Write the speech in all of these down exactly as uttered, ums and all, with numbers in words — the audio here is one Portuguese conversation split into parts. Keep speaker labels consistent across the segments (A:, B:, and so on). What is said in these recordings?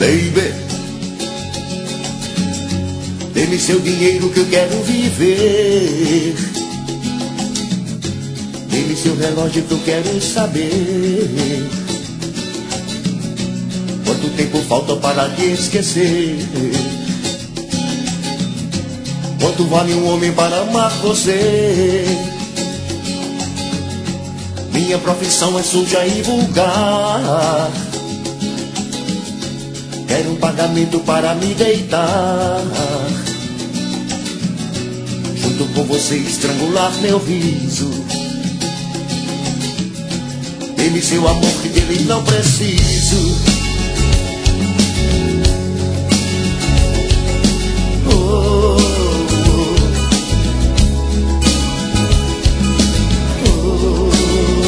A: Baby, dê-me seu dinheiro que eu quero viver. Dê-me seu relógio que eu quero saber quanto tempo falta para te esquecer. Quanto vale um homem para amar você? Minha profissão é suja e vulgar. Quero um pagamento para me deitar, junto com você estrangular meu riso. Dê-me seu amor que dele não preciso. Oh, oh, oh.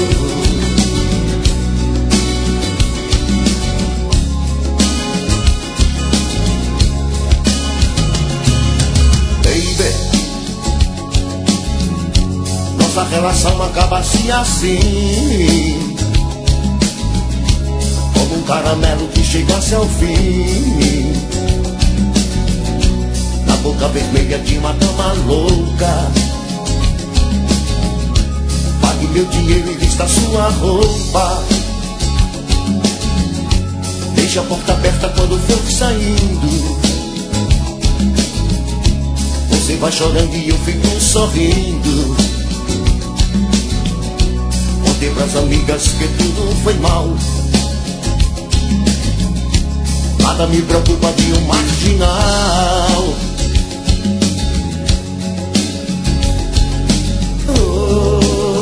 A: Nossa relação acaba-se assim, como um caramelo que chegasse ao fim, na boca vermelha de uma dama louca. Pague meu dinheiro e vista sua roupa. Deixe a porta aberta quando for saindo. Você vai chorando e eu fico sorrindo. Contei pras amigas que tudo foi mal. Nada me preocupa de um marginal. Oh,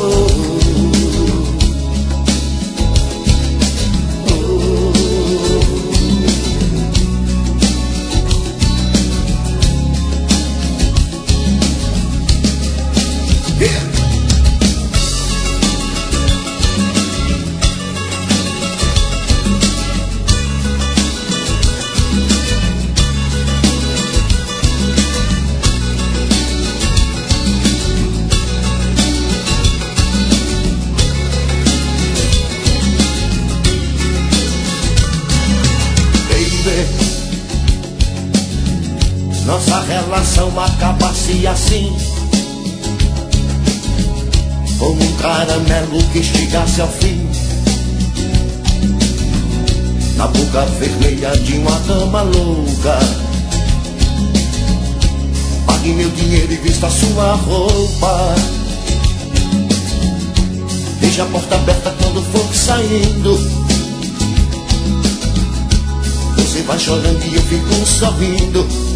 A: nossa relação acaba-se assim, como um caramelo que chegasse ao fim, na boca vermelha de uma dama louca. Pague meu dinheiro e vista sua roupa. Deixe a porta aberta quando for saindo. Você vai chorando e eu fico sorrindo.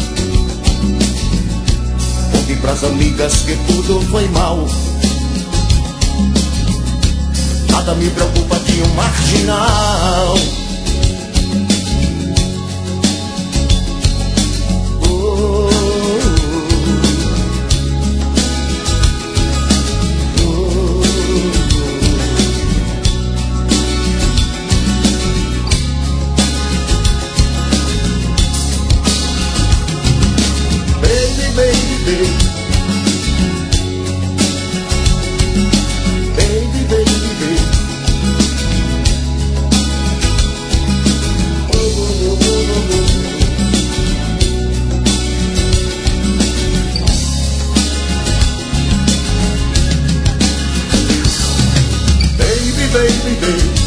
A: Conte pras amigas que tudo foi mal. Nada me preocupa de um marginal. Oh, oh, baby, baby, baby. Baby, baby, baby. Oh, oh, oh, oh, oh. Baby, baby, baby.